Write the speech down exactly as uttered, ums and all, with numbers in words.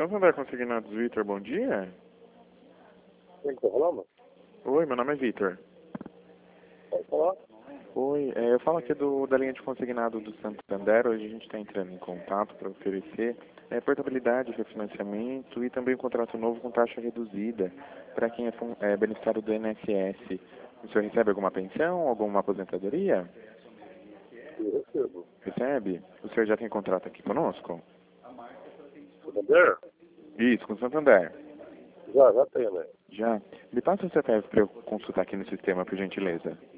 Santander Consignados, Vitor, bom dia. Quem que tá falando? Oi, meu nome é Vitor. Pode falar? Oi, é, eu falo aqui do, da linha de consignado do Santander. Hoje a gente está entrando em contato para oferecer é, portabilidade, refinanciamento e também um contrato novo com taxa reduzida para quem é, fun- é beneficiário do I N S S. O senhor recebe alguma pensão, alguma aposentadoria? Eu recebo. Recebe? O senhor já tem contrato aqui conosco? Santander? Isso, com o Santander. Já, já tem, né? Já. Me passa o C P F para eu consultar aqui no sistema, por gentileza.